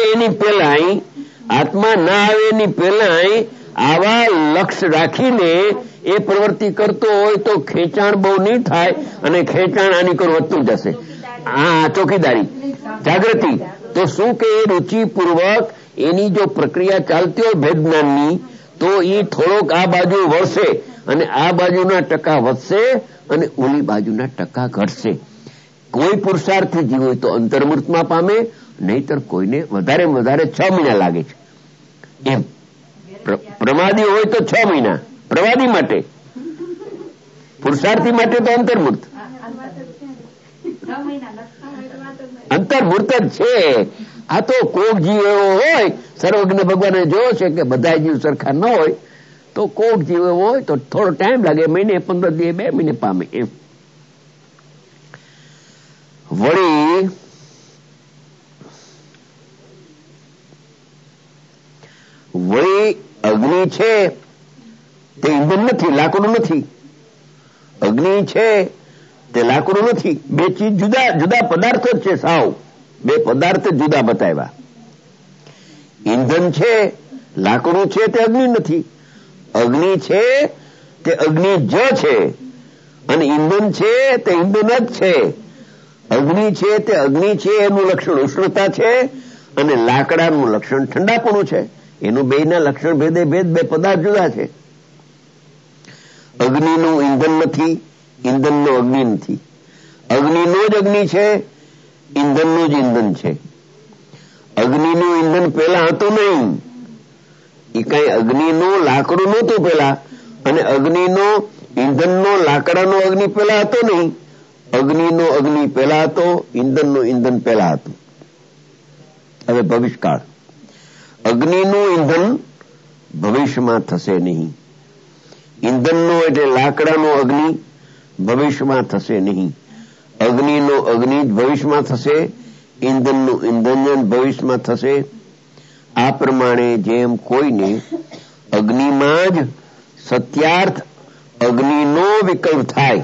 Speaker 1: એની પહેલા આવા લક્ષ્ય રાખીને એ પ્રવૃત્તિ કરતો હોય તો ખેંચાણ બહુ નહીં થાય અને ખેંચાણ આની કર વધતું જશે. આ ચોકીદારી, જાગૃતિ. તો શું કે એ રુચિપૂર્વક એની જો પ્રક્રિયા ચાલતી હોય ભેદ જ્ઞાનની, તો એ થોડોક આ બાજુ વળશે અને આ બાજુના ટકા વધશે અને ઓલી બાજુના ટકા ઘટશે. કોઈ પુરુષાર્થી જીવ હોય તો અંતર્મૂર્તમાં પામે, નહીતર કોઈને વધારે 6 મહિના લાગે છે. એમ. પ્રમાદી હોય તો 6 મહિના પ્રવાદી માટે, પુરુષાર્થી માટે તો અંતર્મૂર્ત. અંતર્મૂર્ત જ છે. આ તો કોક જીવ એવો હોય, સર્વજ્ઞ ભગવાને જોયો છે કે બધા જીવ સરખા ન હોય, તો કોક જીવ એવો હોય તો થોડો ટાઈમ લાગે, મહિને 15 દિવસ 2 મહિને પામે એમ. વળી અગ્નિ છે તે ઈંધણ નથી, લાકડું નથી. અગ્નિ છે તે લાકડું નથી. બે ચીજ જુદા જુદા પદાર્થો જ છે. સાવ બે પદાર્થ જુદા બતાવ્યા. ઈંધણ છે, લાકડું છે તે અગ્નિ નથી. અગ્નિ છે તે અગ્નિ જ છે, અને ઈંધણ છે તે ઈંધણ જ છે. અગ્નિ છે તે અગ્નિ છે, એનું લક્ષણ ઉષ્ણતા છે, અને લાકડાનું લક્ષણ ઠંડાપણું છે. એનું બેયના લક્ષણ ભેદે ભેદ, બે પદાર્થ જુદા છે. અગ્નિનું ઈંધણ નથી, ઈંધણનો અગ્નિ નથી. અગ્નિનો જ અગ્નિ છે, ઈંધણનું જ ઈંધણ છે. અગ્નિનું ઈંધણ પેલા હતું નહીં. એ કઈ અગ્નિનું લાકડું નહોતું પેલા, અને અગ્નિનો ઈંધણનો લાકડાનો અગ્નિ પેલા હતો નહીં. અગ્નિનો અગ્નિ પેલા હતો, ઈંધણનું ઈંધણ પેલા હતું. હવે ભવિષ્યકાળ. અગ્નિનું ઈંધણ ભવિષ્યમાં થશે નહીં. ઈંધણનો એટલે લાકડાનો અગ્નિ ભવિષ્યમાં થશે નહીં. અગ્નિનો અગ્નિ જ ભવિષ્યમાં થશે, ઈંધણનું ઈંધણ જ ભવિષ્યમાં થશે. આ પ્રમાણે જેમ કોઈને અગ્નિમાં જ સત્યાર્થ અગ્નિનો વિકલ્પ થાય,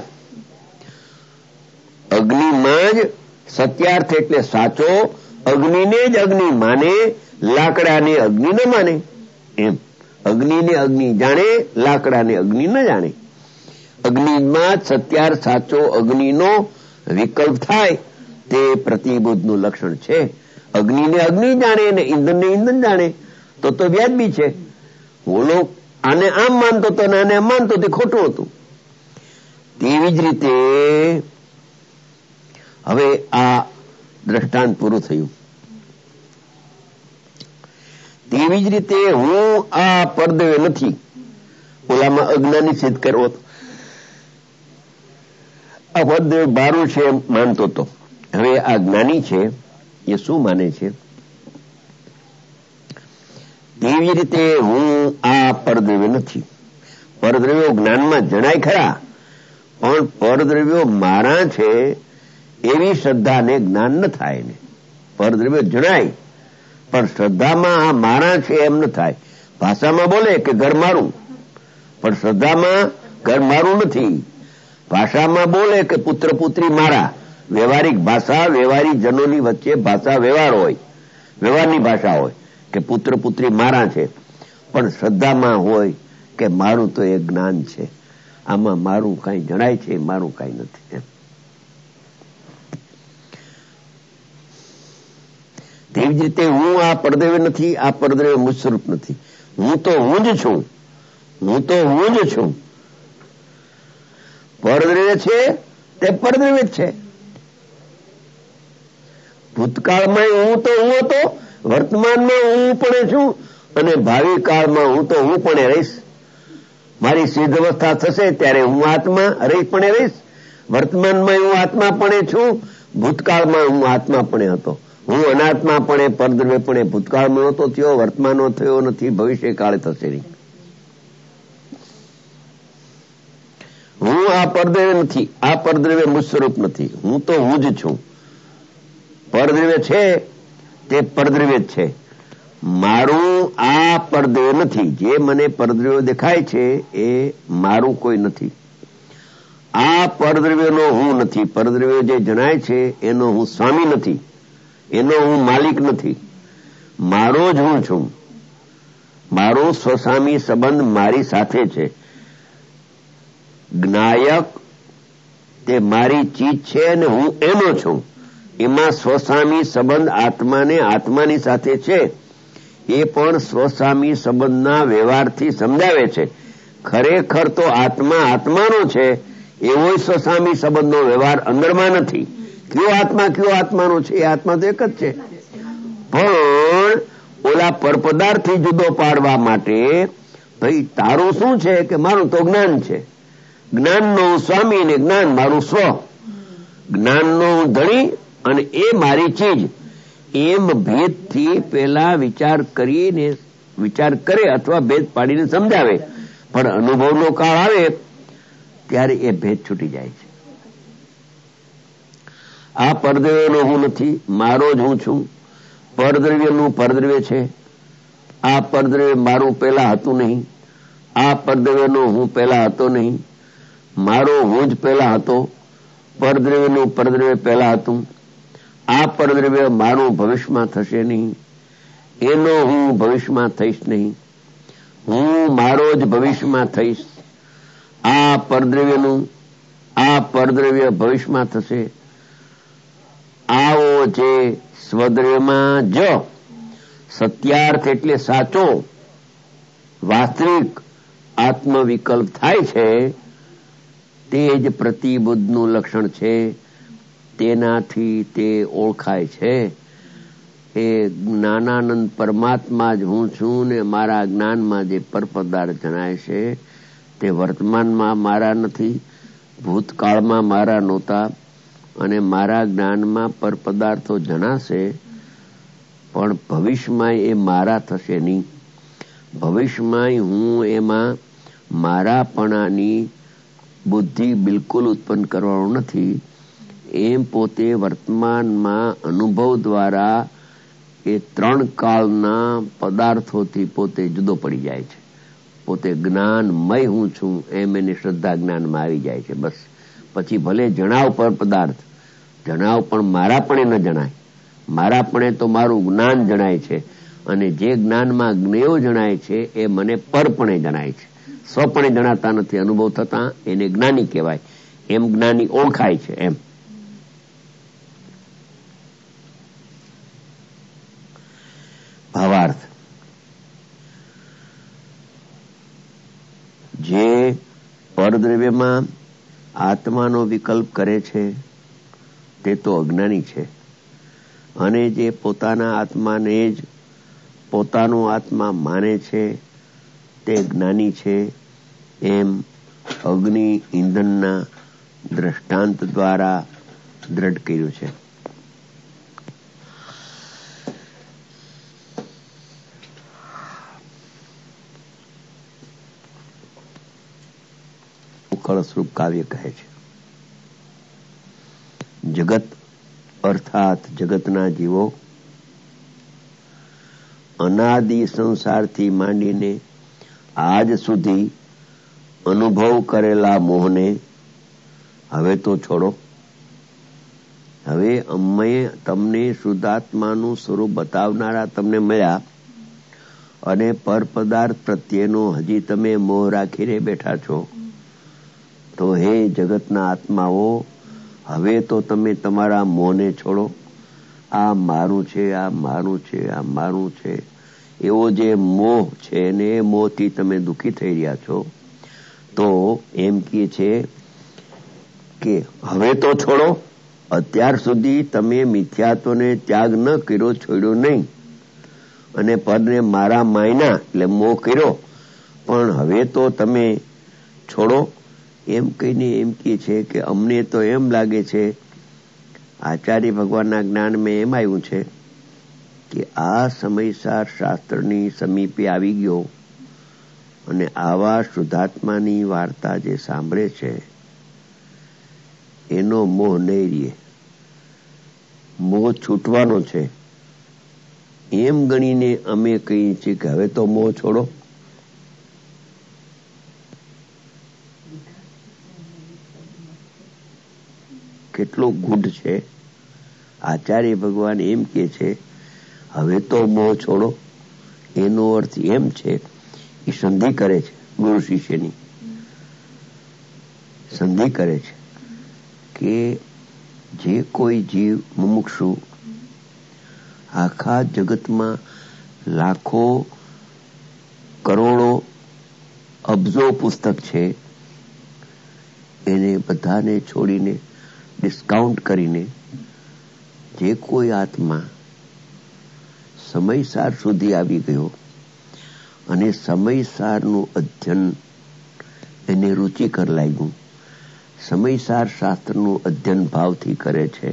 Speaker 1: અગ્નિમાં જ સત્યાર્થ એટલે સાચો, અગ્નિને જ અગ્નિ માને, લાકડાને અગ્નિ ન માને. એમ અગ્નિને અગ્નિ જાણે, લાકડાને અગ્નિ ન જાણે. અગ્નિમાં જ સત્યાર્થ સાચો અગ્નિનો વિકલ્પ થાય તે પ્રતિબુદ્ધનું લક્ષણ છે. અગ્નિને અગ્નિ જાણે ને ઈંધણને ઈંધણ જાણે તો વ્યાજબી છે. ઓલો આને આમ માનતો હતો ને આને આમ માનતો તે ખોટું હતું. તેવી જ રીતે હવે આ દ્રષ્ટાંત પૂરું થયું. તેવી જ રીતે હું આ પરદેવે નથી. ઓલામાં અજ્ઞાની સિદ્ધ કરવો હતો, આ પરદેવ બારું છે એમ માનતો હતો. હવે આ જ્ઞાની છે એ શું માને છે? તેવી રીતે હું આ પરદ્રવ્ય નથી. પરદ્રવ્યો જ્ઞાનમાં જણાય ખરા, પણ પરદ્રવ્યો મારા છે એવી શ્રદ્ધાને જ્ઞાન ન થાય. ને પરદ્રવ્યો જણાય પણ શ્રદ્ધામાં આ મારા છે એમ ન થાય. ભાષામાં બોલે કે ઘર મારું, પણ શ્રદ્ધામાં ઘર મારું નથી. ભાષામાં બોલે કે પુત્ર પુત્રી મારા, વ્યવહારિક ભાષા, વ્યવહારિક જનોની વચ્ચે ભાષા વ્યવહાર હોય, વ્યવહારની ભાષા હોય કે પુત્ર પુત્રી મારા છે. પણ શ્રદ્ધામાં હોય કે મારું તો એ જ્ઞાન છે, આમાં મારું કઈ જણાય છે, મારું કઈ નથી. તેવી જ રીતે હું આ પરદેવે નથી, આ પરદેવે મુજ સ્વરૂપ નથી. હું તો હું જ છું, હું તો હું જ છું. પરદ્રવ્ય છે તે પરદ્રવ્ય જ છે. ભૂતકાળમાં હું તો હું હતો, વર્તમાનમાં હું પણ છું, અને ભાવિ કાળમાં હું તો હું પણ રહીશ. મારી સિદ્ધ અવસ્થા થશે ત્યારે હું આત્મા પણ રહીશ. વર્તમાનમાં હું આત્મા પણ છું, ભૂતકાળમાં હું આત્મા પણ હતો. હું અનાત્મા પણ પરદ્રવ્ય પણ ભૂતકાળમાં નહોતો થયો, વર્તમાનમાં થયો નથી, ભવિષ્ય કાળે થશે નહીં. હું આ પરદ્રવ્ય નથી, આ પરદ્રવ્ય મુજ સ્વરૂપ નથી. હું તો હું જ છું. પરદ્રવ્ય છે તે પરદ્રવ્ય જ છે. મારું આ પરદ્રવ્ય નથી. જે મને પરદ્રવ્ય દેખાય છે એ મારું કોઈ નથી. આ પરદ્રવ્યનો હું નથી. પરદ્રવ્ય જે જણાય છે એનો હું સ્વામી નથી, એનો હું માલિક નથી. મારો જ હું છું. મારો સ્વસ્વામી સંબંધ મારી સાથે છે. જ્ઞાયક તે મારી ચીજ છે અને હું એનો છું. એમાં સ્વસ્વામી સંબંધ આત્માને આત્માની સાથે છે. એ પણ સ્વસ્વામી સંબંધના વ્યવહારથી સમજાવે છે. ખરેખર તો આત્મા આત્માનો છે, એવો સ્વસ્વામી સંબંધનો વ્યવહાર અંદરમાં નથી. કયો આત્મા કયો આત્માનો છે? એ આત્મા તો એક જ છે, પણ ઓલા પરપદાર્થથી જુદો પાડવા માટે ભાઈ તારું શું છે કે મારું તો જ્ઞાન છે, જ્ઞાનનો સ્વામી ને જ્ઞાન મારું સ્વ, જ્ઞાનનો ધણી અને એ મારી ચીજ, એમ ભેદથી પેલા વિચાર કરે અથવા ભેદ પાડીને સમજાવે, પણ અનુભવનો કાળ આવે ત્યારે એ ભેદ છૂટી જાય છે. આ પરદ્રવ્યનો હું નથી, મારો જ હું છું. પરદ્રવ્યનું પરદ્રવ્ય છે. આ પરદ્રવ્ય મારું પેલા હતું નહીં, આ પરદ્રવ્યનો હું પેલા હતો નહીં, મારો હું જ પેલા હતો, પરદ્રવ્યનું પરદ્રવ્ય પેલા હતું. આ પરદ્રવ્ય મારું ભવિષ્યમાં થશે નહીં, એનો હું ભવિષ્યમાં થઈશ નહીં, હું મારો જ ભવિષ્યમાં થઈશ. આ પરદ્રવ્ય ભવિષ્યમાં થશે. આવો જે સ્વદ્રવ્યમાં જ સત્યાર્થ એટલે સાચો વાસ્તવિક આત્મવિકલ્પ થાય છે, તે જ પ્રતિબુદ્ધનું લક્ષણ છે. તેનાથી તે ઓળખાય છે. એ જ્ઞાનાનંદ પરમાત્મા જ હું છું ને મારા જ્ઞાનમાં જે પરપદાર્થ જણાય છે તે વર્તમાનમાં મારા નથી, ભૂતકાળમાં મારા નહોતા, અને મારા જ્ઞાનમાં પરપદાર્થો જણાશે પણ ભવિષ્યમાં એ મારા થશે નહીં. ભવિષ્યમાં હું એમાં મારાપણાની બુદ્ધિ બિલકુલ ઉત્પન્ન કરવાનો નથી. એમ પોતે વર્તમાનમાં અનુભવ દ્વારા એ ત્રણ કાળના પદાર્થોથી પોતે જુદો પડી જાય છે. પોતે જ્ઞાનમય હું છું એમ એની શ્રદ્ધા જ્ઞાનમાં આવી જાય છે. બસ પછી ભલે જણાવ પર પદાર્થ જણાવ, પણ મારાપણે ન જણાય. મારાપણે તો મારું જ્ઞાન જણાય છે, અને જે જ્ઞાનમાં જ્ઞેયો જણાય છે એ મને પરપણે જણાય છે. સ્વપણે જણાતા નથી, અનુભવ થતા એને જ્ઞાની કહેવાય. એમ જ્ઞાની ઓળખાય છે. એમ ભાવાર્થ. જે પરદ્રવ્યમાં આત્માનો વિકલ્પ કરે છે તે તો અજ્ઞાની છે, અને જે પોતાના આત્માને જ પોતાનો આત્મા માને છે તે જ્ઞાની છે. એમ અગ્નિ ઇંધણના દ્રષ્ટાંત દ્વારા દ્રઢ કર્યું છે. કળસ્વરૂપ કાવ્ય કહે છે, જગત અર્થાત જગતના જીવો અનાદિ સંસારથી માંડીને આજ સુધી અનુભવ કરેલા મોહને હવે તો છોડો. હવે અમે તમને શુદ્ધાત્માનું સ્વરૂપ બતાવનારા તમને મળ્યા, અને પરપદાર્થ પ્રત્યેનો હજી તમે મોહ રાખીને બેઠા છો. તો હે જગતના આત્માઓ, હવે તો તમે તમારા મોહને છોડો. આ મારું છે, આ મારું છે, આ મારું છે, એવો જે મોહ છે ને એ મોહથી તમે દુઃખી થઈ રહ્યા છો. તો એમ કહે છે કે હવે તો છોડો. અત્યાર સુધી તમે મિથ્યાત્વને ત્યાગ ન કર્યો, છોડ્યો નહીં, અને પરને મારા માયના એટલે મોહ કર્યો, પણ હવે તો તમે છોડો. એમ કહીને એમ કહે છે કે અમને તો એમ લાગે છે, આચાર્ય ભગવાનના જ્ઞાનમાં એમ આવ્યું છે કે આ સમયસાર શાસ્ત્રની સમીપે આવી ગયો, અને આવા શુદ્ધાત્માની વાર્તા જે સાંભળે છે એનો મોહ નહીં રહે, મોહ છૂટવાનો છે. એમ ગણીને અમે કહીએ છીએ કે હવે તો મોહ છોડો. કેટલો ગુઢ છે. આચાર્ય ભગવાન એમ કે છે હવે તો મોહ છોડો. એનો અર્થ એમ છે, એ સંધિ કરે છે, ગુરુ શિષ્યની સંધિ કરે છે કે જે કોઈ જીવ મુમુક્ષુ આખા જગતમાં લાખો કરોડો અબજો પુસ્તક છે, એને બધાને છોડીને ડિસ્કાઉન્ટ કરીને જે કોઈ આત્મા સમયસાર સુધી આવી ગયો અને સમયસારનું અધ્યયન એને રુચિકર લાગ્યું. સમયસાર શાસ્ત્રનું અધ્યયન ભાવથી કરે છે.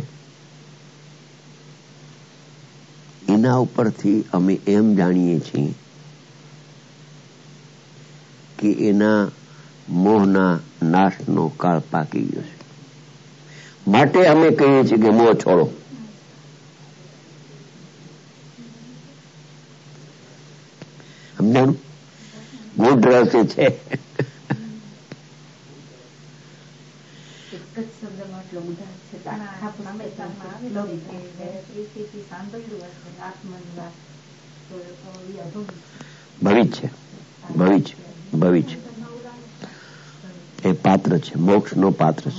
Speaker 1: એના ઉપરથી અમે એમ જાણીએ છીએ કે એના મોહના નાશનો કાળ પાકી ગયો છે. માટે અમે કહીએ છીએ કે મોહ છોડો. સમજાણું? ગુડ રહસ્ય છે. ભવિષ્ય એ પાત્ર છે, મોક્ષનો પાત્ર છે.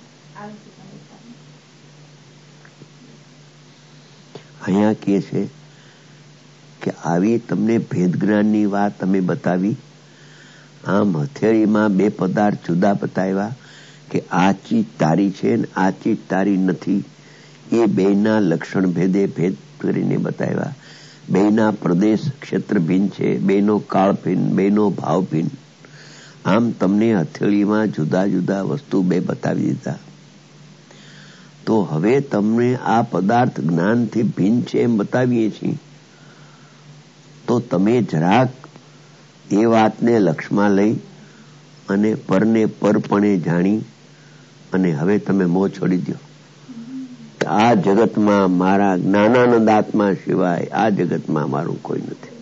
Speaker 1: અહીંયા કહે છે કે આવી તમને ભેદ જ્ઞાનની વાત અમે બતાવી. આમ હથેળીમાં બે પદાર્થ જુદા બતાવ્યા કે આ ચીજ તારી છે ને આ ચીજ તારી નથી. એ બેના લક્ષણ ભેદે ભેદ કરીને બતાવ્યા. બેના પ્રદેશ ક્ષેત્ર ભિન્ન છે, બેનો કાળ ભિન્ન, બેનો ભાવ ભિન્ન. આમ તમને હથેળીમાં જુદા જુદા વસ્તુ બે બતાવી દીધા. તો હવે તમને આ પદાર્થ જ્ઞાનથી ભિન્ન છે એમ બતાવીએ છીએ, તો તમે જરાક એ વાતને લક્ષમાં લઈ અને પરને પરપણે જાણી અને હવે તમે મોહ છોડી દો. આ જગતમાં મારા જ્ઞાનાનંદ આત્મા સિવાય આ જગતમાં મારું કોઈ નથી.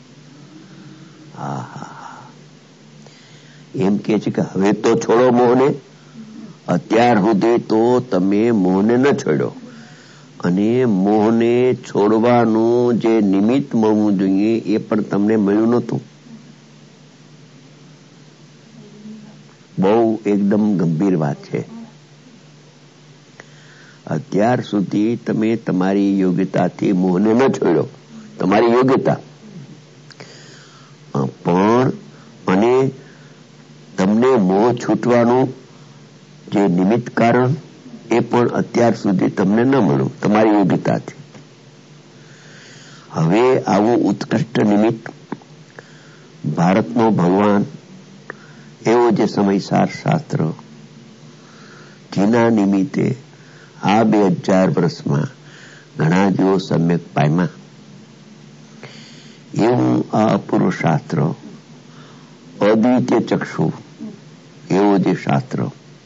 Speaker 1: એમ કે છે કે હવે તો છોડો મોહને. અત્યાર સુધી તો તમે મોહને ન છોડ્યો અને મોહને છોડવાનું જે નિમિત્ત મળવું જોઈએ એ પણ તમને મળ્યું નહોતું. બહુ એકદમ ગંભીર વાત છે. અત્યાર સુધી તમે તમારી યોગ્યતાથી મોહને ન છોડ્યો, તમારી યોગ્યતા પણ, અને તમને મોહ છૂટવાનું જે નિમિત્ત કારણ એ પણ અત્યાર સુધી તમને ન મળ્યું તમારી યોગ્યતાથી. હવે આવું ઉત્કૃષ્ટ નિમિત્ત ભારતનો ભગવાન એવો જે સમયસાર શાસ્ત્ર જેના નિમિત્તે આ 2000 વર્ષમાં ઘણા જેવો સમ્યક પામ્યા, એવું આ અપૂર્વ શાસ્ત્ર, અદ્વિતીય ચક્ષુ એવો જે શાસ્ત્ર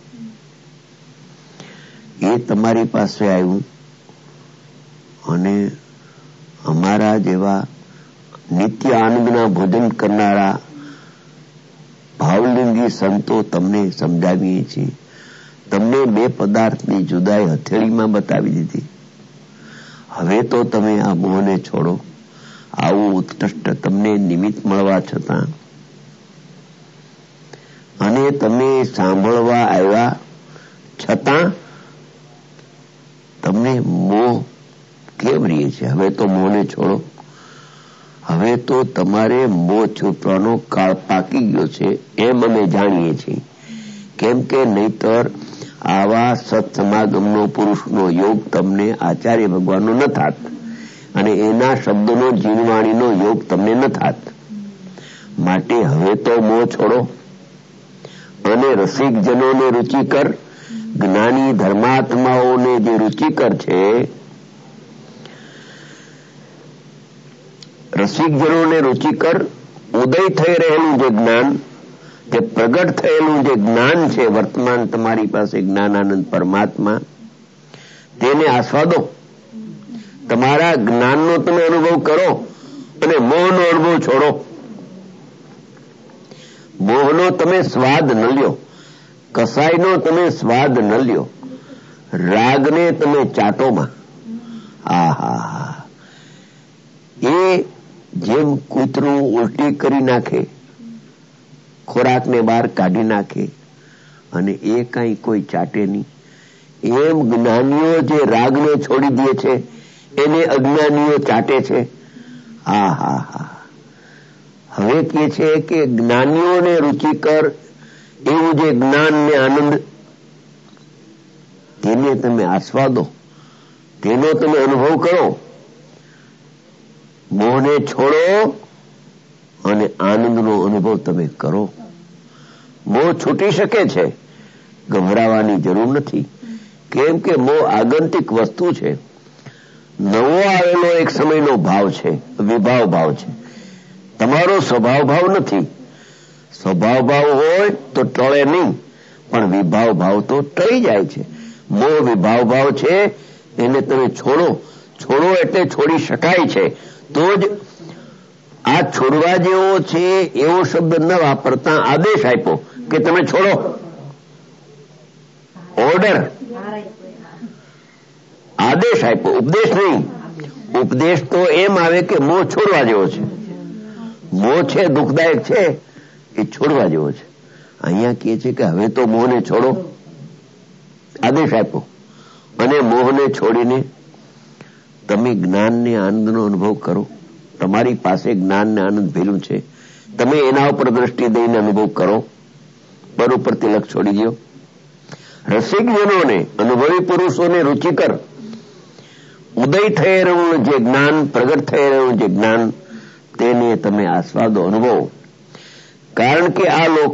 Speaker 1: એ તમારી પાસે આવ્યું અને અમારા જેવા નિત્ય આનંદના ભોજન કરનારા ભાવલિંગી સંતો તમને સમજાવીએ છીએ. તમને બે પદાર્થની જુદાઈ હથેળીમાં બતાવી દીધી. હવે તો તમે આ મોહને છોડો. આવું ઉત્કૃષ્ટ તમને નિમિત્ત મળવા છતાં અને તમે સાંભળવા આવ્યા છતાં તમને મોહ કેમ રહે છે? હવે તો મોહને છોડો. હવે તો તમારે મોહ છૂટવાનો કાળ પાકી ગયો છે એમ અમે જાણીએ છીએ. કેમ કે નહીતર આવા સત્સમાગમનો પુરુષનો યોગ તમને આચાર્ય ભગવાનનો ન થાત અને એના શબ્દનો જીવવાણીનો યોગ તમને ન થાત. માટે હવે તો મોહ છોડો અને રસિકજનોને રુચિકર, જ્ઞાની ધર્માત્માઓને જે રુચિકર છે, રસિકજનોને રુચિકર ઉદય થઈ રહેલું જે જ્ઞાન, જે પ્રગટ થયેલું જે જ્ઞાન છે, વર્તમાન તમારી પાસે જ્ઞાનાનંદ પરમાત્મા, તેને આસ્વાદો. તમારા જ્ઞાનનો તમે અનુભવ કરો અને મોહનો અનુભવ છોડો. મોહનો તમે સ્વાદ ન લ્યો, કસાયનો તમે સ્વાદ ન લ્યો, રાગને તમે ચાટોમાં. એ જેમ કૂતરું ઉલટી કરી નાખે, ખોરાકને બહાર કાઢી નાખે અને એ કઈ કોઈ ચાટે નહીં, એમ જ્ઞાનીઓ જે રાગને છોડી દે છે એને અજ્ઞાનીઓ ચાટે છે. હવે કે છે કે જ્ઞાનીઓને રુચિકર એવું જે જ્ઞાન ને આનંદ, તેને તમે આસ્વાદો, તેનો તમે અનુભવ કરો મોહને છોડો અને આનંદનો અનુભવ તમે કરો. મોહ છૂટી શકે છે, ગભરાવાની જરૂર નથી. કેમ કે મોહ આગંતિક વસ્તુ છે, નવો આવેલો એક સમયનો ભાવ છે, વિભાવ ભાવ છે, તમારો સ્વભાવ ભાવ નથી. સ્વભાવ ભાવ હોય તો ટળે નહીં, પણ વિભાવ ભાવ તો ટળી જાય છે. મોહ વિભાવ ભાવ છે, એને તમે છોડો. છોડો એટલે છોડી શકાય છે. તો જ આ છોડવા જેવો છે એવો શબ્દ ન વાપરતા આદેશ આપ્યો કે તમે છોડો. ઓર્ડર, આદેશ આપ્યો, ઉપદેશ નહીં. ઉપદેશ તો એમ આવે કે મોહ છોડવા જેવો છે. મોહ છે દુઃખદાયક છે, એ છોડવા જેવો છે. અહીંયા કહે છે કે હવે તો મોહને છોડો, આદેશ આપ્યો. અને મોહને છોડીને તમે જ્ઞાનને આનંદનો અનુભવ કરો. તમારી પાસે જ્ઞાનને આનંદ ભેલું છે, તમે એના ઉપર દ્રષ્ટિ દઈને અનુભવ કરો. પર ઉપર તિલક છોડી દો. રસિકજનોને, અનુભવી પુરુષોને રુચિકર ઉદય થઈ રહ્યું જે જ્ઞાન, પ્રગટ થઈ રહ્યું જે જ્ઞાન, તેને તમે આસ્વાદો, અનુભવો. કારણ કે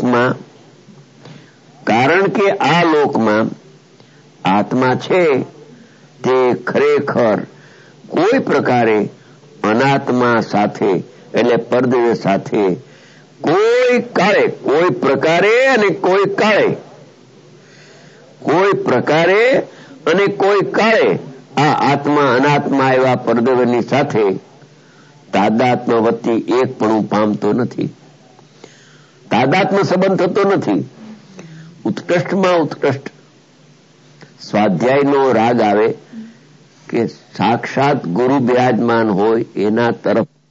Speaker 1: આ લોકમાં આત્મા છે તે ખરેખર કોઈ પ્રકારે અનાત્મા સાથે એટલે પરદેવ સાથે કોઈ કાળે, કોઈ પ્રકારે અને કોઈ કાળે, કોઈ પ્રકારે અને કોઈ કાળે આ આત્મા અનાત્મા એવા પરદેવની સાથે તાદાત્મ વતી એક પણ પામતો નથી. તાદાત્મ સંબંધ થતો નથી. ઉત્કૃષ્ટમાં ઉત્કૃષ્ટ સ્વાધ્યાયનો રાગ આવે કે સાક્ષાત ગુરુ બિરાજમાન હોય એના તરફ